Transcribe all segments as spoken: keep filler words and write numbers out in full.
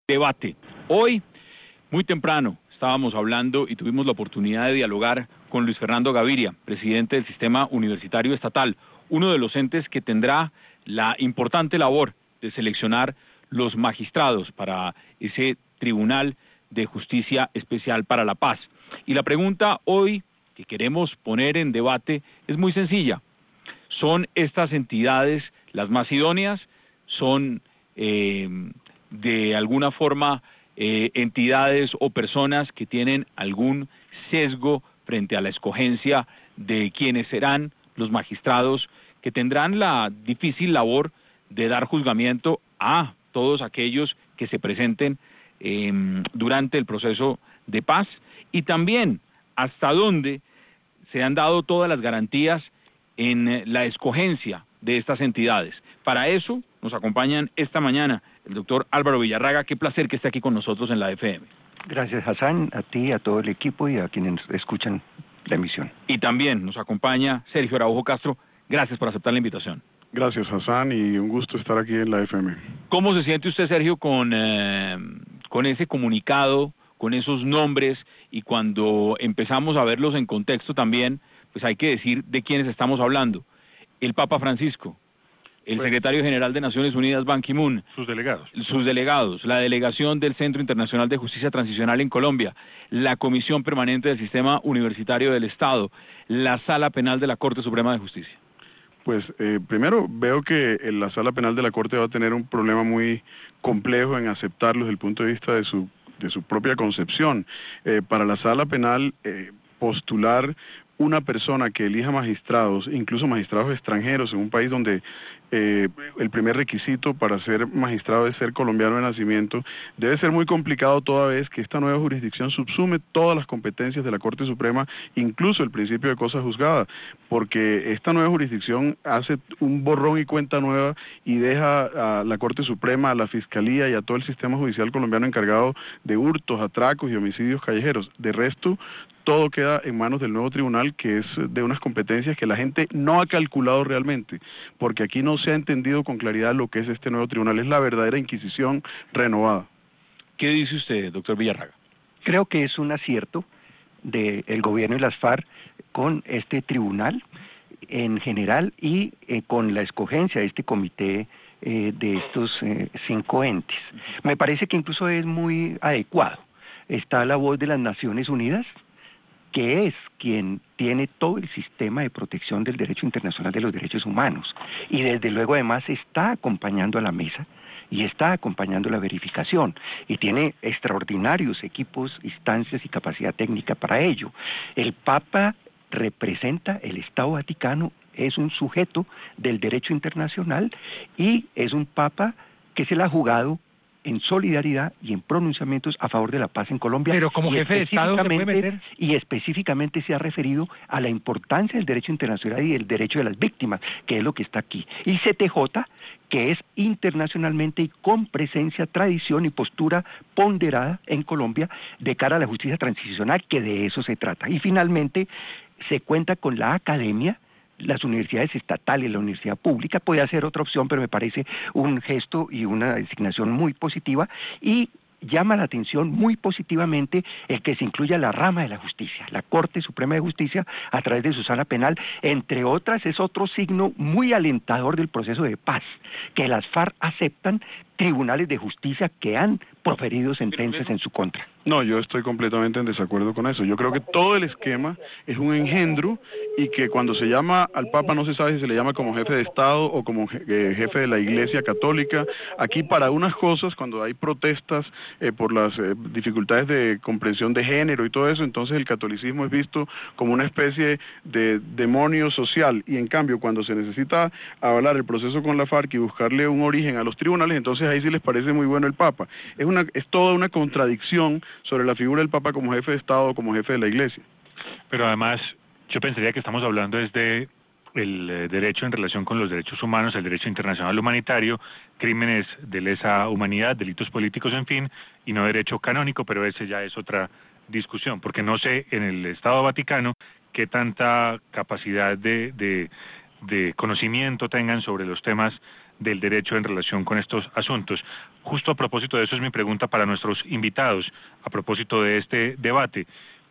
Debate. Hoy, muy temprano, estábamos hablando y tuvimos la oportunidad de dialogar con Luis Fernando Gaviria, presidente del Sistema Universitario Estatal, uno de los entes que tendrá la importante labor de seleccionar los magistrados para ese Tribunal de Justicia Especial para la Paz. Y la pregunta hoy que queremos poner en debate es muy sencilla. ¿Son estas entidades las más idóneas? ¿Son eh, de alguna forma eh, entidades o personas que tienen algún sesgo frente a la escogencia de quienes serán los magistrados que tendrán la difícil labor de dar juzgamiento a todos aquellos que se presenten eh, durante el proceso de paz? Y también hasta dónde se han dado todas las garantías en la escogencia de estas entidades. Para eso nos acompañan esta mañana el doctor Álvaro Villarraga. Qué placer que esté aquí con nosotros en la F M. Gracias, Hassan, a ti, a todo el equipo y a quienes escuchan la emisión. Y también nos acompaña Sergio Araujo Castro. Gracias por aceptar la invitación. Gracias, Hassan, y un gusto estar aquí en la F M. ¿Cómo se siente usted, Sergio, con, eh, con ese comunicado, con esos nombres, y cuando empezamos a verlos en contexto también, pues hay que decir de quiénes estamos hablando? El Papa Francisco, el pues, secretario general de Naciones Unidas, Ban Ki-moon, sus delegados, sus delegados, la delegación del Centro Internacional de Justicia Transicional en Colombia, la Comisión Permanente del Sistema Universitario del Estado, la Sala Penal de la Corte Suprema de Justicia. Pues eh, primero veo que la Sala Penal de la Corte va a tener un problema muy complejo en aceptarlo desde el punto de vista de su, de su propia concepción. Eh, para la Sala Penal, eh, postular una persona que elija magistrados, incluso magistrados extranjeros, en un país donde eh, el primer requisito para ser magistrado es ser colombiano de nacimiento, debe ser muy complicado toda vez que esta nueva jurisdicción subsume todas las competencias de la Corte Suprema, incluso el principio de cosa juzgada, porque esta nueva jurisdicción hace un borrón y cuenta nueva y deja a la Corte Suprema, a la Fiscalía y a todo el sistema judicial colombiano encargado de hurtos, atracos y homicidios callejeros. De resto, todo queda en manos del nuevo tribunal, que es de unas competencias que la gente no ha calculado realmente, porque aquí no se ha entendido con claridad lo que es este nuevo tribunal. Es la verdadera Inquisición renovada. ¿Qué dice usted, doctor Villarraga? Creo que es un acierto del gobierno y las FARC con este tribunal en general y eh, con la escogencia de este comité eh, de estos eh, cinco entes. Me parece que incluso es muy adecuado. Está la voz de las Naciones Unidas, que es quien tiene todo el sistema de protección del derecho internacional de los derechos humanos, y desde luego además está acompañando a la mesa y está acompañando la verificación, y tiene extraordinarios equipos, instancias y capacidad técnica para ello. El Papa representa el Estado Vaticano, es un sujeto del derecho internacional y es un Papa que se la ha jugado en solidaridad y en pronunciamientos a favor de la paz en Colombia. Pero como jefe de Estado se puede meter. Y específicamente se ha referido a la importancia del derecho internacional y del derecho de las víctimas, que es lo que está aquí. Y C T J, que es internacionalmente y con presencia, tradición y postura ponderada en Colombia de cara a la justicia transicional, que de eso se trata. Y finalmente se cuenta con la academia, las universidades estatales, la universidad pública, puede ser otra opción, pero me parece un gesto y una designación muy positiva, y llama la atención muy positivamente el que se incluya la rama de la justicia, la Corte Suprema de Justicia, a través de su sala penal. Entre otras, es otro signo muy alentador del proceso de paz, que las FARC aceptan tribunales de justicia que han proferido sentencias en su contra. No, yo estoy completamente en desacuerdo con eso. Yo creo que todo el esquema es un engendro, y que cuando se llama al Papa no se sabe si se le llama como jefe de Estado o como jefe de la Iglesia Católica. Aquí, para unas cosas, cuando hay protestas eh, por las eh, dificultades de comprensión de género y todo eso, entonces el catolicismo es visto como una especie de demonio social, y en cambio cuando se necesita avalar el proceso con la FARC y buscarle un origen a los tribunales, entonces ahí sí les parece muy bueno el Papa. Es una, es toda una contradicción sobre la figura del Papa como jefe de Estado o como jefe de la Iglesia. Pero además, yo pensaría que estamos hablando desde el eh, derecho en relación con los derechos humanos, el derecho internacional humanitario, crímenes de lesa humanidad, delitos políticos, en fin, y no derecho canónico, pero ese ya es otra discusión, porque no sé en el Estado Vaticano qué tanta capacidad de, de, de conocimiento tengan sobre los temas del derecho en relación con estos asuntos. Justo a propósito de eso es mi pregunta para nuestros invitados, a propósito de este debate.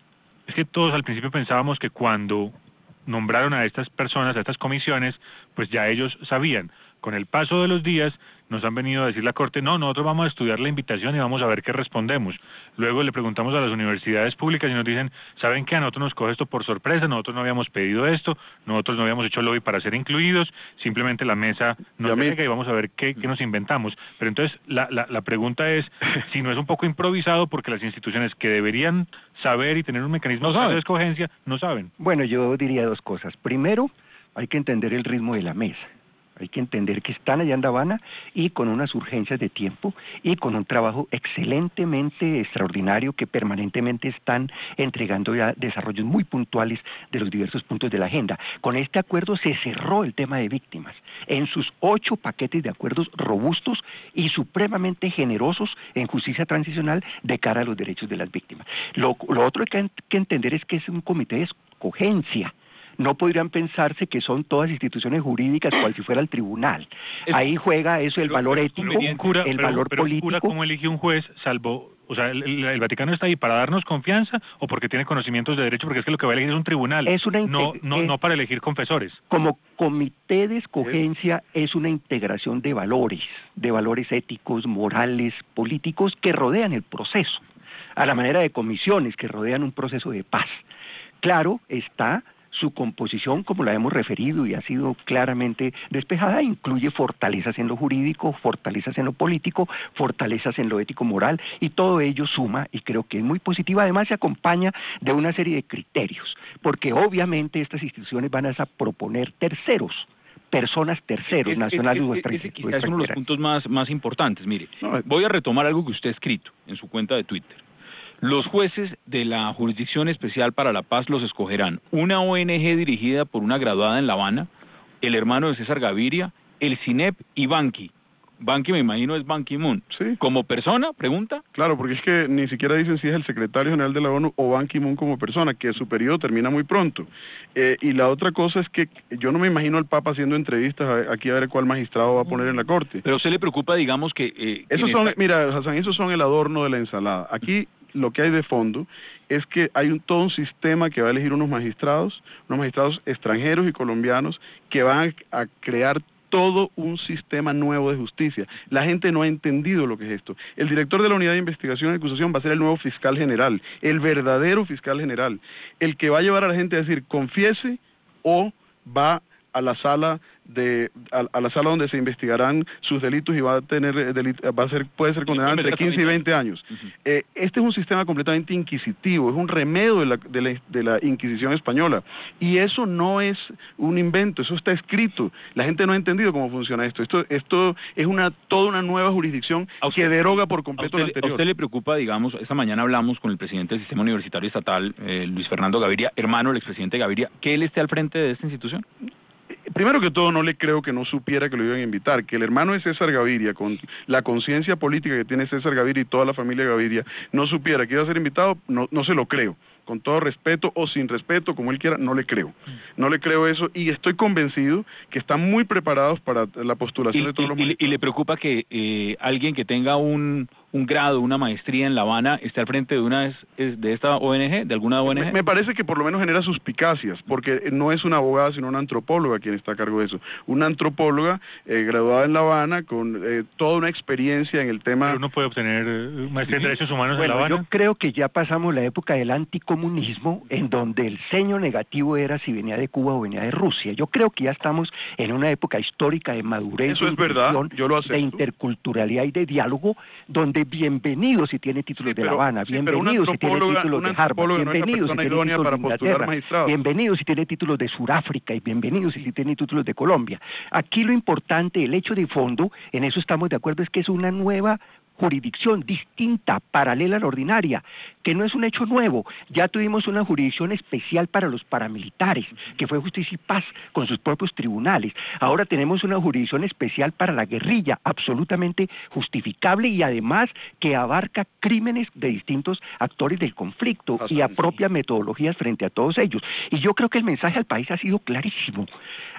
Es que todos al principio pensábamos que cuando nombraron a estas personas, a estas comisiones, pues ya ellos sabían. Con el paso de los días nos han venido a decir la Corte, no, nosotros vamos a estudiar la invitación y vamos a ver qué respondemos. Luego le preguntamos a las universidades públicas y nos dicen, ¿saben qué? A nosotros nos coge esto por sorpresa, nosotros no habíamos pedido esto, nosotros no habíamos hecho lobby para ser incluidos, simplemente la mesa nos llega y vamos a ver qué, qué nos inventamos. Pero entonces la, la, la pregunta es, si no es un poco improvisado porque las instituciones que deberían saber y tener un mecanismo no de escogencia, no saben. Bueno, yo diría dos cosas. Primero, hay que entender el ritmo de la mesa. Hay que entender que están allá en La Habana y con unas urgencias de tiempo y con un trabajo excelentemente extraordinario que permanentemente están entregando ya desarrollos muy puntuales de los diversos puntos de la agenda. Con este acuerdo se cerró el tema de víctimas en sus ocho paquetes de acuerdos robustos y supremamente generosos en justicia transicional de cara a los derechos de las víctimas. Lo, lo otro que hay que entender es que es un comité de escogencia. No podrían pensarse que son todas instituciones jurídicas cual si fuera el tribunal. Es, Ahí juega eso, el pero, valor pero, ético, un cura, el pero, valor pero político. Un cura, ¿cómo elige un juez, salvo, o sea, el, el, el Vaticano está ahí para darnos confianza o porque tiene conocimientos de derecho? Porque es que lo que va a elegir es un tribunal, es una no, no, no para elegir confesores. Como comité de escogencia es una integración de valores, de valores éticos, morales, políticos que rodean el proceso, a la manera de comisiones que rodean un proceso de paz. Claro, está su composición, como la hemos referido y ha sido claramente despejada, incluye fortalezas en lo jurídico, fortalezas en lo político, fortalezas en lo ético-moral, y todo ello suma, y creo que es muy positiva. Además se acompaña de una serie de criterios, porque obviamente estas instituciones van a proponer terceros, personas terceros, es, nacionales o extranjeros. Ese quizás es uno de los puntos más, más importantes. Mire, no, voy a retomar algo que usted ha escrito en su cuenta de Twitter. Los jueces de la Jurisdicción Especial para la Paz los escogerán una O N G dirigida por una graduada en La Habana, el hermano de César Gaviria, el CINEP y Ban Ki. Ban Ki, me imagino, es Ban Ki-moon. Sí. ¿Como persona? ¿Pregunta? Claro, porque es que ni siquiera dicen si es el secretario general de la ONU o Ban Ki-moon como persona, que su periodo termina muy pronto. Eh, y la otra cosa es que yo no me imagino al Papa haciendo entrevistas aquí a ver cuál magistrado va a poner en la Corte. Pero a usted le preocupa, digamos, que... Eh, esos son, esta... Mira, Hassan, esos son el adorno de la ensalada. Aquí lo que hay de fondo es que hay un, todo un sistema que va a elegir unos magistrados, unos magistrados extranjeros y colombianos que van a, a crear todo un sistema nuevo de justicia. La gente no ha entendido lo que es esto. El director de la Unidad de Investigación y Acusación va a ser el nuevo fiscal general, el verdadero fiscal general, el que va a llevar a la gente a decir confiese o va a la sala de a, a la sala donde se investigarán sus delitos y va a tener delito, va a ser puede ser condenado entre quince y veinte años. Uh-huh. eh, este es un sistema completamente inquisitivo, es un remedio de la, de, la, de la Inquisición española, y eso no es un invento, eso está escrito. La gente no ha entendido cómo funciona esto. Esto esto es una toda una nueva jurisdicción usted, que deroga por completo la anterior. ¿A usted le preocupa, digamos, esta mañana hablamos con el presidente del Sistema Universitario Estatal, eh, Luis Fernando Gaviria, hermano del expresidente Gaviria, que él esté al frente de esta institución? Primero que todo, no le creo que no supiera que lo iban a invitar, que el hermano de César Gaviria, con la conciencia política que tiene César Gaviria y toda la familia Gaviria, no supiera que iba a ser invitado, no, no se lo creo. Con todo respeto o sin respeto, como él quiera, no le creo. No le creo eso, y estoy convencido que están muy preparados para la postulación y, de todos y, los magistrados. ¿Y le preocupa que eh, alguien que tenga un, un grado, una maestría en La Habana, esté al frente de una de esta O N G, de alguna O N G? Me, me parece que por lo menos genera suspicacias, porque no es una abogada, sino una antropóloga quien está a cargo de eso. Una antropóloga eh, graduada en La Habana, con eh, toda una experiencia en el tema... ¿Pero uno puede obtener eh, maestría en Derechos Humanos bueno, en La Habana? Yo creo que ya pasamos la época del anticomunismo, en donde el seño negativo era si venía de Cuba o venía de Rusia. Yo creo que ya estamos en una época histórica de madurez, eso de, es verdad, yo lo acepto, de interculturalidad y de diálogo, donde bienvenido si tiene títulos sí, pero, de La Habana, sí, bienvenido si tiene títulos de Harvard, bienvenido si tiene títulos de Inglaterra, bienvenido si tiene títulos de Sudáfrica y bienvenido si tiene títulos de Colombia. Aquí lo importante, el hecho de fondo, en eso estamos de acuerdo, es que es una nueva jurisdicción distinta, paralela a la ordinaria, que no es un hecho nuevo. Ya tuvimos una jurisdicción especial para los paramilitares, que fue Justicia y Paz, con sus propios tribunales. Ahora tenemos una jurisdicción especial para la guerrilla, absolutamente justificable y además que abarca crímenes de distintos actores del conflicto y apropia metodologías frente a todos ellos. Y yo creo que el mensaje al país ha sido clarísimo.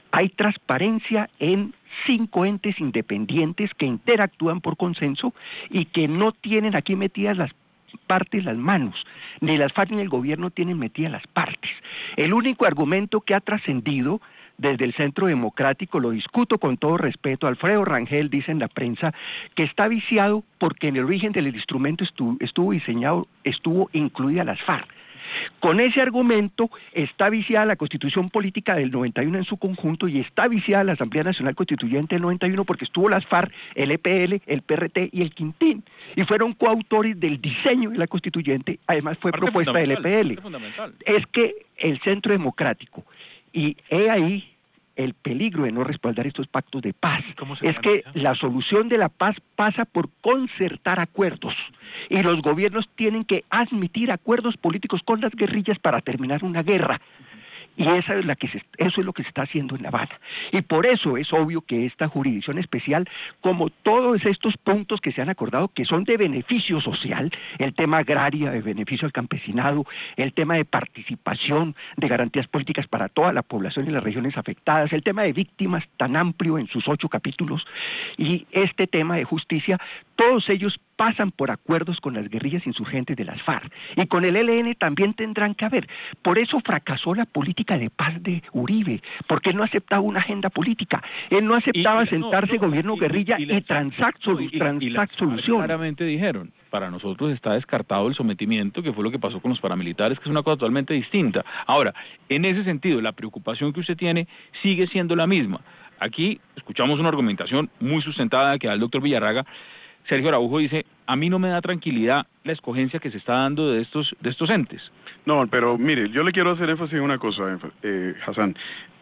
hay transparencia en cinco entes independientes que interactúan por consenso y que no tienen aquí metidas las partes las manos, ni las FARC ni el gobierno tienen metidas las partes. El único argumento que ha trascendido desde el Centro Democrático, lo discuto con todo respeto, Alfredo Rangel dice en la prensa que está viciado porque en el origen del instrumento estuvo, estuvo diseñado, estuvo incluida las FARC. Con ese argumento está viciada la Constitución Política del noventa y uno en su conjunto y está viciada la Asamblea Nacional Constituyente del noventa y uno porque estuvo las FARC, el E P L, el P R T y el Quintín y fueron coautores del diseño de la Constituyente, además fue parte propuesta del E P L. Es que el Centro Democrático, y he ahí el peligro de no respaldar estos pactos de paz, es que la solución de la paz pasa por concertar acuerdos y los gobiernos tienen que admitir acuerdos políticos con las guerrillas para terminar una guerra. Y esa es la que se, eso es lo que se está haciendo en La Habana. Y por eso es obvio que esta jurisdicción especial, como todos estos puntos que se han acordado, que son de beneficio social, el tema agrario, de beneficio al campesinado, el tema de participación, de garantías políticas para toda la población y las regiones afectadas, el tema de víctimas tan amplio en sus ocho capítulos, y este tema de justicia, todos ellos pasan por acuerdos con las guerrillas insurgentes de las FARC, y con el E L N también tendrán que haber. Por eso fracasó la política de paz de Uribe, porque él no aceptaba una agenda política, él no aceptaba y, sentarse no, no, gobierno-guerrilla y, y, y, y transar soluciones. Claramente dijeron, para nosotros está descartado el sometimiento, que fue lo que pasó con los paramilitares, que es una cosa totalmente distinta. Ahora, en ese sentido, la preocupación que usted tiene sigue siendo la misma. Aquí escuchamos una argumentación muy sustentada que da el doctor Villarraga. Sergio Araujo dice, a mí no me da tranquilidad la escogencia que se está dando de estos de estos entes. No, pero mire, yo le quiero hacer énfasis en una cosa, eh, Hassan.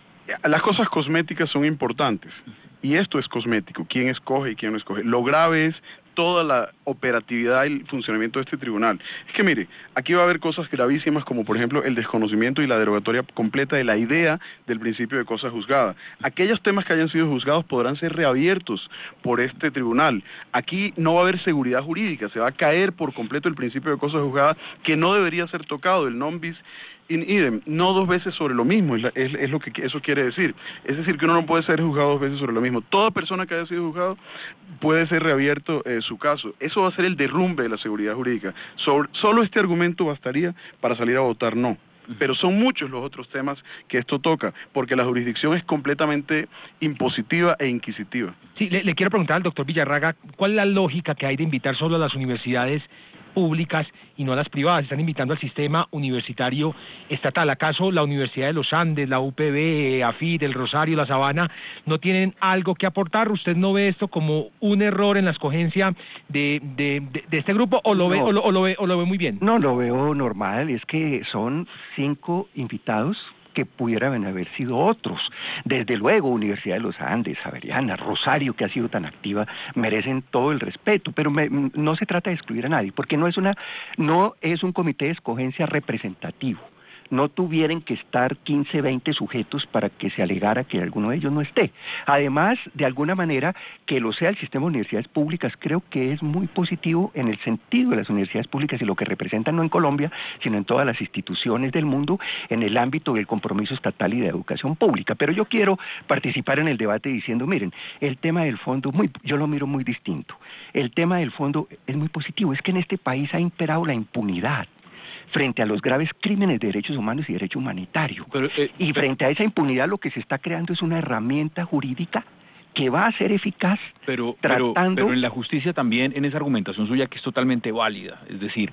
Las cosas cosméticas son importantes, y esto es cosmético, quién escoge y quién no escoge. Lo grave es toda la operatividad y el funcionamiento de este tribunal. Es que mire, aquí va a haber cosas gravísimas como por ejemplo el desconocimiento y la derogatoria completa de la idea del principio de cosa juzgada. Aquellos temas que hayan sido juzgados podrán ser reabiertos por este tribunal. Aquí no va a haber seguridad jurídica, se va a caer por completo el principio de cosa juzgada, que no debería ser tocado, el non bis in idem, no dos veces sobre lo mismo, es, la, es, es lo que eso quiere decir. Es decir, que uno no puede ser juzgado dos veces sobre lo mismo. Toda persona que haya sido juzgado puede ser reabierto eh, su caso. Eso va a ser el derrumbe de la seguridad jurídica. Sobre, solo este argumento bastaría para salir a votar no. Pero son muchos los otros temas que esto toca, porque la jurisdicción es completamente impositiva e inquisitiva. Sí, le, le quiero preguntar al doctor Villarraga, ¿cuál es la lógica que hay de invitar solo a las universidades públicas y no a las privadas? Están invitando al sistema universitario estatal. ¿Acaso la Universidad de los Andes, la U P B, AFIT, el Rosario, la Sabana, no tienen algo que aportar? ¿Usted no ve esto como un error en la escogencia de, de, de, de este grupo o lo, ve, no. o, lo, o, lo ve, o lo ve muy bien? No, lo veo normal, es que son cinco invitados que pudieran haber sido otros. Desde luego, Universidad de los Andes, Javeriana, Rosario, que ha sido tan activa, merecen todo el respeto, pero me, no se trata de excluir a nadie, porque no es una, no es un comité de escogencia representativo. No tuvieran que estar quince, veinte sujetos para que se alegara que alguno de ellos no esté. Además, de alguna manera, que lo sea el sistema de universidades públicas, creo que es muy positivo en el sentido de las universidades públicas y lo que representan no en Colombia, sino en todas las instituciones del mundo, en el ámbito del compromiso estatal y de educación pública. Pero yo quiero participar en el debate diciendo, miren, el tema del fondo, muy, yo lo miro muy distinto. El tema del fondo es muy positivo, es que en este país ha imperado la impunidad frente a los graves crímenes de derechos humanos y derecho humanitario. Pero, eh, y frente a esa impunidad lo que se está creando es una herramienta jurídica que va a ser eficaz pero, tratando... Pero, pero en la justicia también, en esa argumentación suya que es totalmente válida, es decir,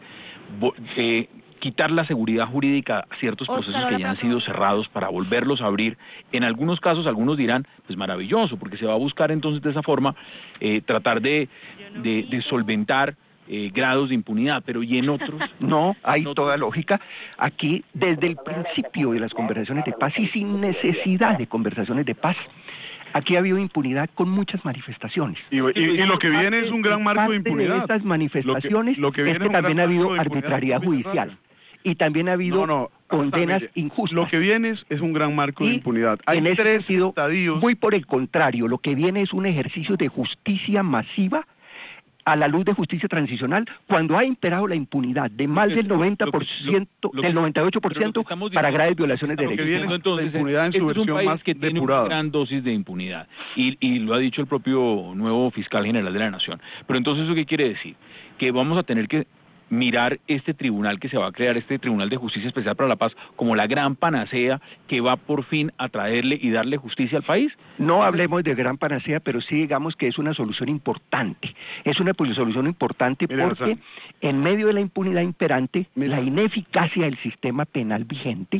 eh, quitar la seguridad jurídica a ciertos procesos que ya han sido cerrados para volverlos a abrir, en algunos casos algunos dirán, pues maravilloso, porque se va a buscar entonces de esa forma eh, tratar de, de, de solventar Eh, grados de impunidad, pero ¿y en otros? No, hay no toda lógica. Aquí, desde el principio de las conversaciones de paz y sin necesidad de conversaciones de paz, aquí ha habido impunidad con muchas manifestaciones. Y, y, y lo que viene es un gran marco de impunidad. De estas manifestaciones lo que, lo que es que también ha habido arbitrariedad judicial. Y también ha habido no, no, condenas mire, injustas. Lo que viene es, es un gran marco y de impunidad. Hay en ese tres sentido, estadios. muy por el contrario, lo que viene es un ejercicio de justicia masiva a la luz de justicia transicional, cuando ha imperado la impunidad de más del noventa por ciento, del noventa y ocho por ciento para graves violaciones de derechos humanos. Entonces, la impunidad en su este es un versión país más que tiene depurada. una gran dosis de impunidad, y, y lo ha dicho el propio nuevo fiscal general de la Nación. Pero entonces, ¿eso qué quiere decir? Que vamos a tener que mirar este tribunal que se va a crear, este Tribunal de Justicia Especial para la Paz, como la gran panacea que va por fin a traerle y darle justicia al país. No hablemos de gran panacea, pero sí digamos que es una solución importante. Es una solución importante Mire, porque Hassan, en medio de la impunidad imperante, Mire. la ineficacia del sistema penal vigente,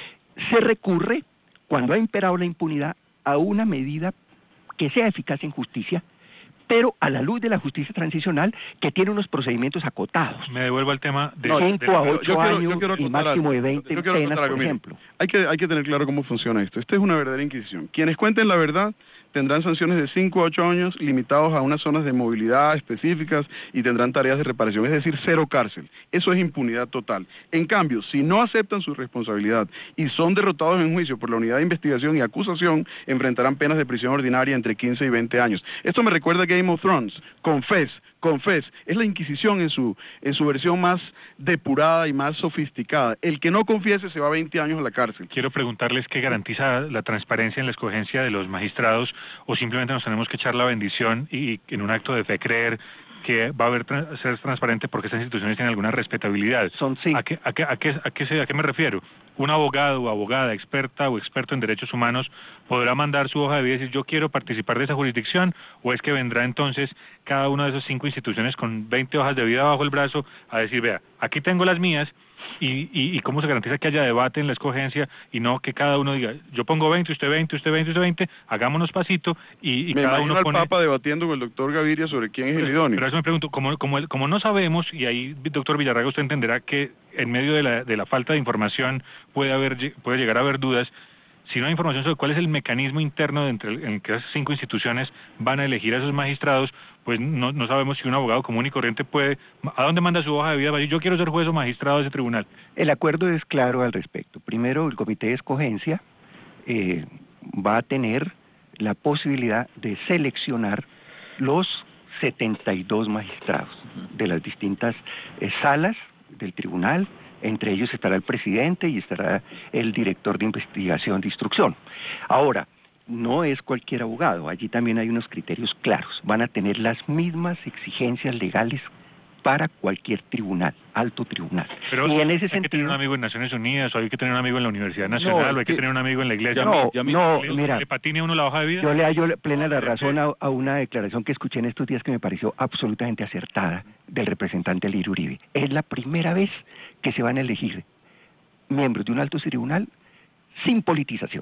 se recurre, cuando ha imperado la impunidad, a una medida que sea eficaz en justicia, pero a la luz de la justicia transicional, que tiene unos procedimientos acotados. Me devuelvo al tema de... No, cinco a yo ocho quiero- yo años quiero y acotar máximo algo. de veinte Yo quiero penas, acotar algo, por mire. ejemplo. Hay que, hay que tener claro cómo funciona esto. Esta es una verdadera inquisición. Quienes cuenten la verdad tendrán sanciones de cinco a ocho años limitados a unas zonas de movilidad específicas y tendrán tareas de reparación, es decir, cero cárcel. Eso es impunidad total. En cambio, si no aceptan su responsabilidad y son derrotados en juicio por la unidad de investigación y acusación, enfrentarán penas de prisión ordinaria entre quince y veinte años. Esto me recuerda a Game of Thrones. Confess, confess. Es la Inquisición en su, en su versión más depurada y más sofisticada. El que no confiese se va a veinte años a la cárcel. Quiero preguntarles qué garantiza la transparencia en la escogencia de los magistrados, o simplemente nos tenemos que echar la bendición y en un acto de fe creer que va a haber tra- ser transparente porque estas instituciones tienen alguna respetabilidad. Son sí. ¿A qué, a qué, a qué, a qué, se- a qué me refiero? Un abogado o abogada experta o experto en derechos humanos podrá mandar su hoja de vida y decir yo quiero participar de esa jurisdicción, o es que vendrá entonces cada una de esas cinco instituciones con veinte hojas de vida bajo el brazo a decir vea, aquí tengo las mías. Y, y, y cómo se garantiza que haya debate en la escogencia y no que cada uno diga yo pongo veinte, usted veinte, usted veinte, usted veinte, hagámonos pasito y, y Me cada imagino uno al pone... Papa debatiendo con el doctor Gaviria sobre quién es el Pero, idóneo. pero a eso me pregunto, como, como, el- como no sabemos, y ahí, doctor Villarraga, usted entenderá que en medio de la, de la falta de información puede, haber, lle- puede llegar a haber dudas. Si no hay información sobre cuál es el mecanismo interno entre el- en que esas cinco instituciones van a elegir a esos magistrados, pues no, no sabemos si un abogado común y corriente puede... ¿A dónde manda su hoja de vida? Va a decir, yo quiero ser juez o magistrado de ese tribunal. El acuerdo es claro al respecto. Primero, el comité de escogencia eh, va a tener la posibilidad de seleccionar los setenta y dos magistrados de las distintas eh, salas del tribunal. Entre ellos estará el presidente y estará el director de investigación de instrucción. Ahora, no es cualquier abogado, allí también hay unos criterios claros. Van a tener las mismas exigencias legales para cualquier tribunal, alto tribunal. Pero y en ese hay que tener sentido... un amigo en Naciones Unidas, o hay que tener un amigo en la Universidad No, Nacional, o hay es que que- tener un amigo en la iglesia. No, ya me- no, ¿Le, mira, ¿Le patine a uno la hoja de vida? yo le hallo plena la razón a, a una declaración que escuché en estos días que me pareció absolutamente acertada del representante Lirio Uribe. Es la primera vez que se van a elegir miembros de un alto tribunal sin politización.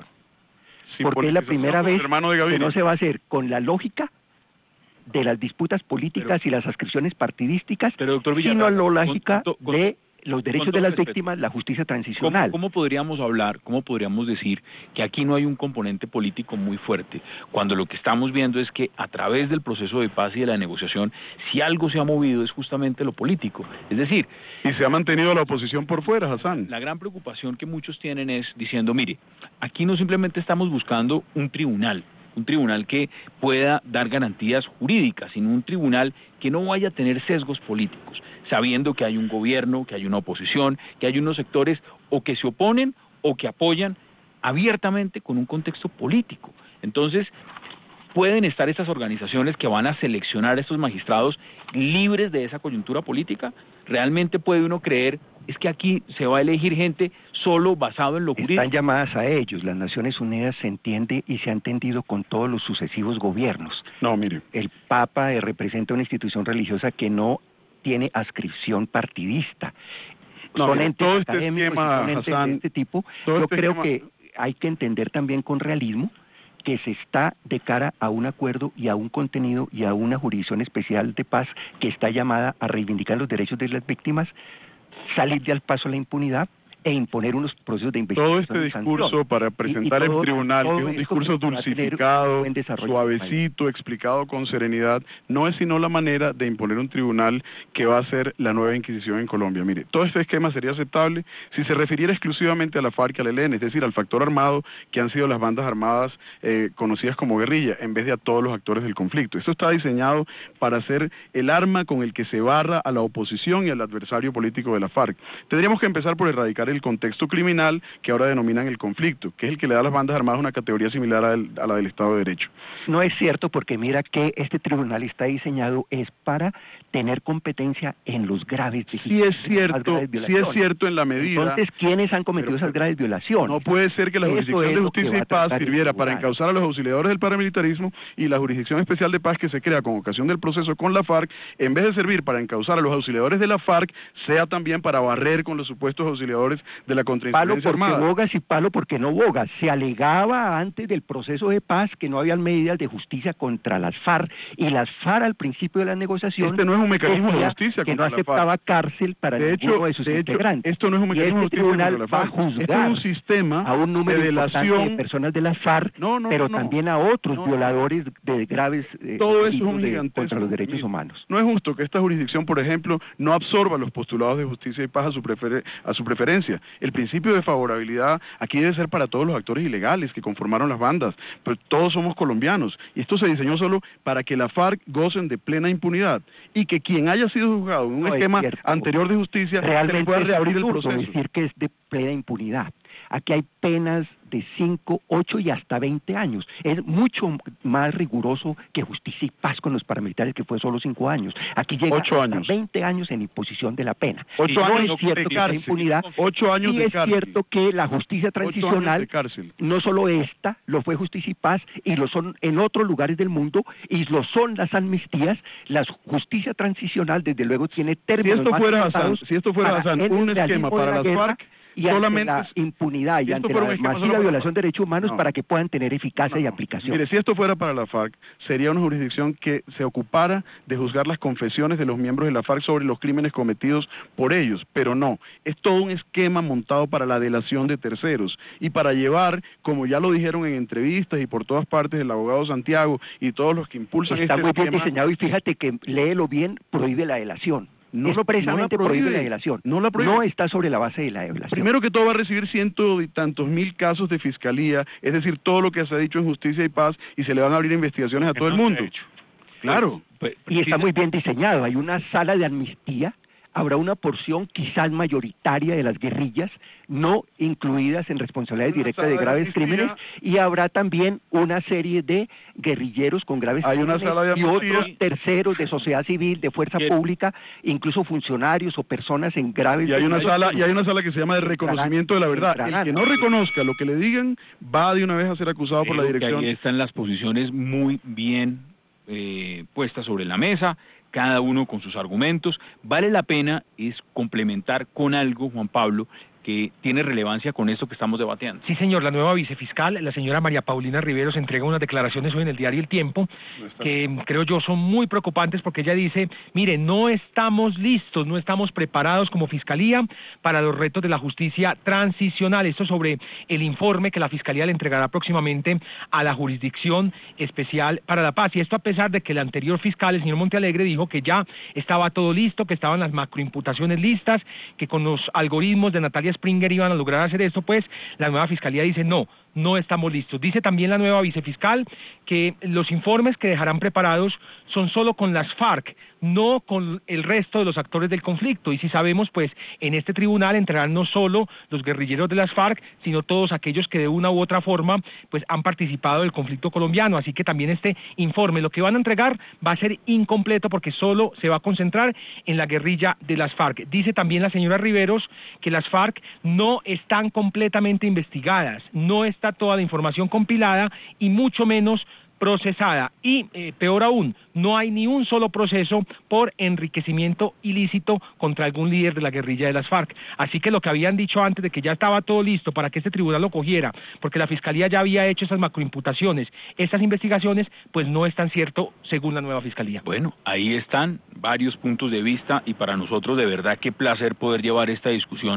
Sin Porque es la politización primera con el vez hermano de que Gaviria. no se va a hacer con la lógica de las disputas políticas y las adscripciones partidísticas, Pero, doctor sino Villarraga, la con- lógica con- con- de los derechos todo de las respeto. víctimas, la justicia ¿Cómo, transicional. cómo podríamos hablar, cómo podríamos decir que aquí no hay un componente político muy fuerte, cuando lo que estamos viendo es que a través del proceso de paz y de la negociación, si algo se ha movido es justamente lo político? Es decir, Y se ha mantenido la oposición por fuera, Hassan. la gran preocupación que muchos tienen es diciendo, mire, aquí no simplemente estamos buscando un tribunal, un tribunal que pueda dar garantías jurídicas, sino un tribunal que no vaya a tener sesgos políticos, sabiendo que hay un gobierno, que hay una oposición, que hay unos sectores o que se oponen o que apoyan abiertamente con un contexto político. Entonces, pueden estar estas organizaciones que van a seleccionar a estos magistrados libres de esa coyuntura política. ¿Realmente puede uno creer es que aquí se va a elegir gente solo basado en lo jurídico? Están llamadas a ellos. Las Naciones Unidas se entiende y se ha entendido con todos los sucesivos gobiernos. No, mire. El Papa eh, representa una institución religiosa que no tiene adscripción partidista. No, son mire, entes todo este académicos, y esquema, son entes Hassan, de este tipo. todo Yo este creo esquema- que hay que entender también con realismo que se está de cara a un acuerdo y a un contenido y a una jurisdicción especial de paz que está llamada a reivindicar los derechos de las víctimas, salir al paso a la impunidad e imponer unos procesos de investigación. Todo este discurso para presentar en tribunal, que es un discurso dulcificado, suavecito, explicado con serenidad, no es sino la manera de imponer un tribunal que va a ser la nueva Inquisición en Colombia. Mire, todo este esquema sería aceptable si se refiriera exclusivamente a la FARC y al E L N, es decir, al factor armado que han sido las bandas armadas eh, conocidas como guerrilla, en vez de a todos los actores del conflicto. Esto está diseñado para ser el arma con el que se barra a la oposición y al adversario político de la FARC. Tendríamos que empezar por erradicar el contexto criminal que ahora denominan el conflicto, que es el que le da a las bandas armadas una categoría similar a, el, a la del Estado de Derecho. No es cierto, porque mira que este tribunal está diseñado es para tener competencia en los graves delitos. Sí es cierto, sí es cierto en la medida. Entonces, ¿quiénes han cometido pero, esas graves violaciones? No puede ser que la Jurisdicción de Justicia y Paz sirviera para encauzar a los auxiliadores del paramilitarismo y la Jurisdicción Especial de Paz que se crea con ocasión del proceso con la FARC, en vez de servir para encauzar a los auxiliadores de la FARC, sea también para barrer con los supuestos auxiliadores de la contrainsurgencia armada. Palo porque bogas y palo porque no bogas. Se alegaba antes del proceso de paz que no habían medidas de justicia contra las FARC, y las FARC al principio de la negociación este no es un mecanismo de justicia que no contra aceptaba la FARC. Cárcel para de hecho, ninguno de sus de hecho, integrantes. Esto no es un mecanismo y este de justicia tribunal contra la FARC. va a juzgar Esto es un sistema a un número de delación de personas de la FARC, no, no, pero no, también a otros no, violadores de graves eh, todo eso es un de, gigantesco contra los derechos humanos. No es justo que esta jurisdicción, por ejemplo, no absorba los postulados de justicia y paz a su, prefer a su preferencia. El principio de favorabilidad aquí debe ser para todos los actores ilegales que conformaron las bandas, pero todos somos colombianos, y esto se diseñó solo para que la FARC gocen de plena impunidad, y que quien haya sido juzgado en un no, esquema anterior de justicia realmente se pueda reabrir el proceso. Decir que es de plena impunidad. Aquí hay penas de cinco, ocho y hasta veinte años. Es mucho más riguroso que Justicia y Paz con los paramilitares, que fue solo cinco años. Aquí llega ocho hasta años. veinte años en imposición de la pena. Ocho no años es cierto que cárcel. impunidad. Ocho años y de es cárcel. cierto que la justicia transicional, no solo esta, lo fue Justicia y Paz, y lo son en otros lugares del mundo, y lo son las amnistías. La justicia transicional, desde luego, tiene términos si esto más fuera tratados Hassan, si esto fuera Hassan, un esquema para las FARC, y solamente ante la impunidad y ante la masiva violación de derechos humanos, no, para que puedan tener eficacia no, y aplicación. Mire, si esto fuera para la FARC, sería una jurisdicción que se ocupara de juzgar las confesiones de los miembros de la FARC sobre los crímenes cometidos por ellos, pero no, es todo un esquema montado para la delación de terceros y para llevar, como ya lo dijeron en entrevistas y por todas partes el abogado Santiago y todos los que impulsan Está este muy bien esquema, diseñado, y fíjate que léelo bien, prohíbe la delación. No, es precisamente no la prohíbe, prohíbe la delación. No la prohíbe. No está sobre la base de la delación. Primero que todo va a recibir ciento y tantos mil casos de fiscalía, es decir, todo lo que se ha dicho en Justicia y Paz, y se le van a abrir investigaciones a todo el mundo. Claro. Y está muy bien diseñado. Hay una sala de amnistía. Habrá una porción quizás mayoritaria de las guerrillas no incluidas en responsabilidades directas de graves crímenes, y habrá también una serie de guerrilleros con graves Hay crímenes una sala de y otros terceros de sociedad civil, de fuerza ¿Qué? pública, incluso funcionarios o personas en graves... Y hay una graves sala crímenes. y hay una sala que se llama de reconocimiento de la verdad. El que no reconozca lo que le digan va de una vez a ser acusado por la dirección. Ahí están las posiciones muy bien eh, puestas sobre la mesa, cada uno con sus argumentos. Vale la pena es complementar con algo, Juan Pablo, que tiene relevancia con esto que estamos debatiendo. Sí, señor, la nueva vicefiscal, la señora María Paulina Riveros, entrega unas declaraciones hoy en el diario El Tiempo, que creo yo son muy preocupantes, porque ella dice, mire, no estamos listos, no estamos preparados como Fiscalía para los retos de la justicia transicional. Esto sobre el informe que la Fiscalía le entregará próximamente a la Jurisdicción Especial para la Paz. Y esto a pesar de que el anterior fiscal, el señor Montealegre, dijo que ya estaba todo listo, que estaban las macroimputaciones listas, que con los algoritmos de Natalia Springer iban a lograr hacer esto. Pues la nueva Fiscalía dice no, no estamos listos. Dice también la nueva vicefiscal que los informes que dejarán preparados son solo con las FARC, no con el resto de los actores del conflicto. Y si sabemos, pues en este tribunal entrarán no solo los guerrilleros de las FARC, sino todos aquellos que de una u otra forma pues han participado del conflicto colombiano. Así que también este informe, lo que van a entregar, va a ser incompleto, porque solo se va a concentrar en la guerrilla de las FARC. Dice también la señora Riveros que las FARC no están completamente investigadas, no está toda la información compilada y mucho menos procesada, y eh, peor aún, no hay ni un solo proceso por enriquecimiento ilícito contra algún líder de la guerrilla de las FARC. Así que lo que habían dicho antes de que ya estaba todo listo para que este tribunal lo cogiera, porque la Fiscalía ya había hecho esas macroimputaciones, estas investigaciones, pues no es tan cierto según la nueva Fiscalía. Bueno, ahí están varios puntos de vista, y para nosotros de verdad qué placer poder llevar esta discusión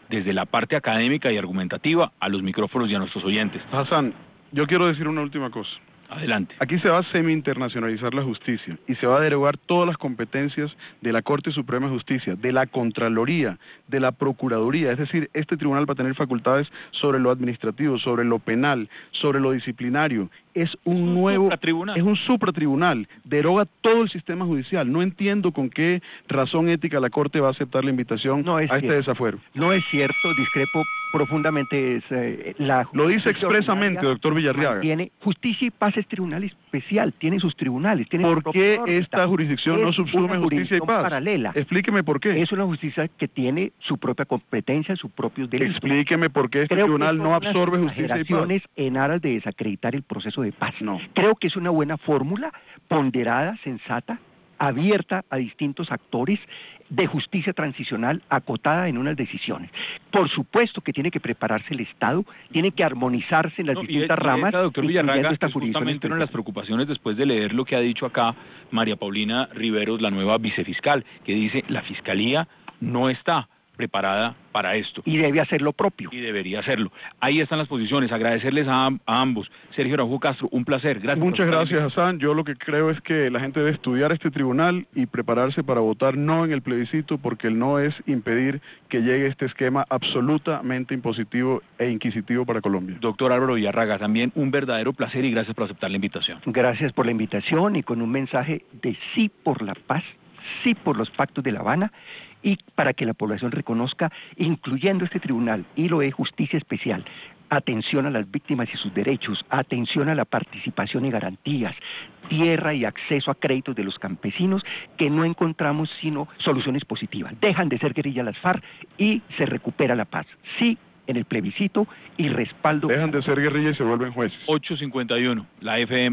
desde la parte académica y argumentativa a los micrófonos y a nuestros oyentes. Hassan, yo quiero decir una última cosa. Adelante. Aquí se va a semi-internacionalizar la justicia y se va a derogar todas las competencias de la Corte Suprema de Justicia, de la Contraloría, de la Procuraduría. Es decir, este tribunal va a tener facultades sobre lo administrativo, sobre lo penal, sobre lo disciplinario. Es un, un nuevo... supratribunal. Es un supratribunal. Deroga todo el sistema judicial. No entiendo con qué razón ética la Corte va a aceptar la invitación no es a este cierto. desafuero. No es cierto, discrepo profundamente. Es, eh, la Lo dice expresamente, doctor Villarriaga. Tiene justicia y paz, es tribunal especial, tiene sus tribunales. Tiene ¿Por qué órbita. esta jurisdicción no Es subsume una justicia y jurisdicción paz? paralela. Explíqueme por qué. Es una justicia que tiene su propia competencia, sus propios delitos. Explíqueme por qué este Creo tribunal que no son unas absorbe justicia y paz. exageraciones en aras de desacreditar el proceso de paz. No. Creo que es una buena fórmula, ponderada, sensata, abierta a distintos actores, de justicia transicional acotada en unas decisiones. Por supuesto que tiene que prepararse el Estado, tiene que armonizarse en las No, y distintas es- y ramas, esa, doctor incluyendo Villarraga, esta es jurisdicción justamente una de las especial. preocupaciones después de leer lo que ha dicho acá María Paulina Riveros, la nueva vicefiscal, que dice la Fiscalía no está preparada para esto. Y debe hacer lo propio. Y debería hacerlo. Ahí están las posiciones. Agradecerles a, am- a ambos. Sergio Araujo Castro, un placer. Gracias. por Muchas estar gracias, aquí. Hassan. Yo lo que creo es que la gente debe estudiar este tribunal y prepararse para votar no en el plebiscito, porque el no es impedir que llegue este esquema absolutamente impositivo e inquisitivo para Colombia. Doctor Álvaro Villarraga, también un verdadero placer y gracias por aceptar la invitación. Gracias por la invitación y con un mensaje de sí por la paz, sí por los pactos de La Habana y para que la población reconozca, incluyendo este tribunal y lo de justicia especial, atención a las víctimas y sus derechos, atención a la participación y garantías, tierra y acceso a créditos de los campesinos, que no encontramos sino soluciones positivas. Dejan de ser guerrilla las FARC y se recupera la paz. Sí en el plebiscito y respaldo. Dejan de ser guerrilla y se vuelven jueces. ocho cincuenta y uno, la F M.